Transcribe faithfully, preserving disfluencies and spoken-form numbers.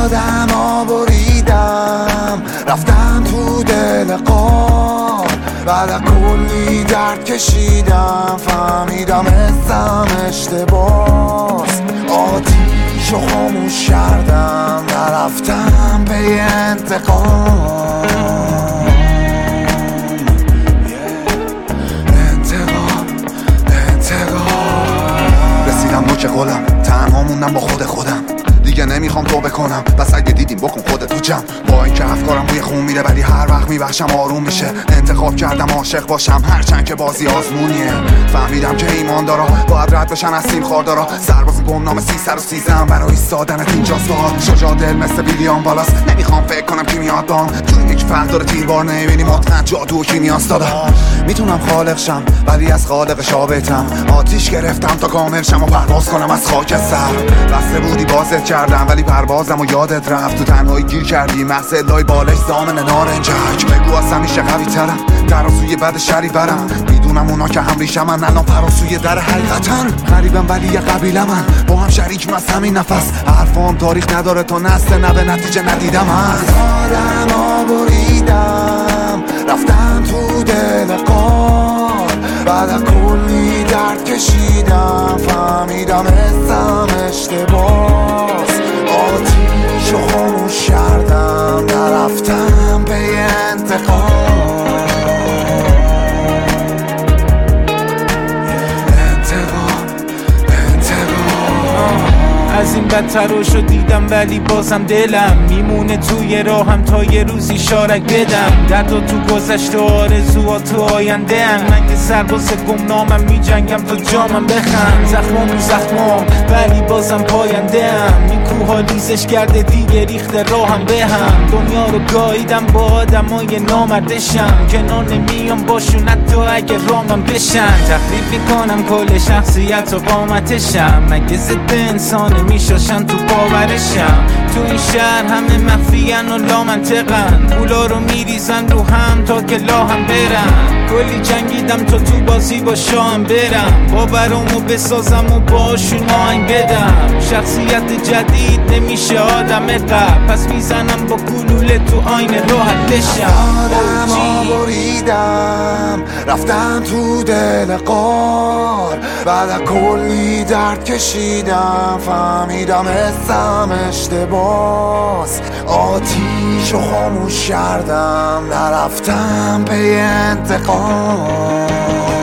آدما بریدم رفتم تو دل قار، بعد کلی درد کشیدم فهمیدم اسم اشتباس. آتیشو خاموش کردم نرفتم به انتقام. انتقام انتقام رسیدم نوک قولم، تنها موندم با خود خودم. دیگه نمیخوام تو بکنم، بس اگه دیدیم بکن خودت تو جمع. با اینکه افکارم روی خون میره ولی هر وقت میبخشم آروم میشه. انتخاب کردم عاشق باشم هرچند که بازی آزمونیه. فهمیدم که ایمان دارا باید رد بشن از سیم خاردارا. سرباز گمنام سیصد و سیزدهم برای ایستادنت اینجاست. باهات شجاع دل مثل ویلیام والاس. نمیخوام فکر کنم کی میاد بام، تو یک فردار تیربار نمیبینی مطمئن جادو و کیمیاست. دادا میتونم خالق شم ولی از خالق شابتم. آتیش گرفتم تا کامل شم و پرواز کنم از خاک سر. بسته بودی بازت کردم ولی پروازم و یادت رفت. تو تنهایی گیر کردی مغز لای بالش زامن نارنجک. بگو از همیشه قوی ترم، ترازوی بد شری برم. میدونم اونا که هم ریشم من الان فراسوی در حقیقتن. غریبم ولی یه قبیله من با هم شریک از همین نفس. حرفام تاریخ نداره تا نسل نه به نتیجه ندیدم. از آدما بریدم رفتم تو دل قار، بعد کلی درد کشیدم فهمیدم اسم اشتباس. آتیشو خاموش کردم نرفتم به انتقام. انتقام انتقام از این بدتراشو دیدم ولی بازم دلم میمونه توی راهم تا یه روزی شارک بدم. درد و تو گذشته آرزوها تو آینده ان. من که سرباز گمنامم میجنگم تا جامم بخند. زخمام رو زخمام ولی بازم پاینده ام. این کوها لیزش کرده دیگه ریخته راهم به هم. دنیا رو گاییدم با آدمای نامردشم، کنار نمیام باشون حتی اگه رامم بشن. تخریب میکنم کل شخصیت و قامتشم، مگه ضد انسان میشاشن تو باورشم. تو این شهر همه مخفیان و لامنطقن، پولا رو میریزن رو هم تا که لاهم برن. کلی جنگیدم تا تو بازی با شاهم برم، باورمو بسازم و باشون آهنگ بدم. شخصیت جدید نمیشه آدم قبل، پس میزنم با گلوله تو آینه راحت بشم. آدما بریدم رفتم تو دل قار، بعد کلی درد کشیدم فهمیدم اسم اشتباس. آتیشو خاموش کردم نرفتم به انتقام.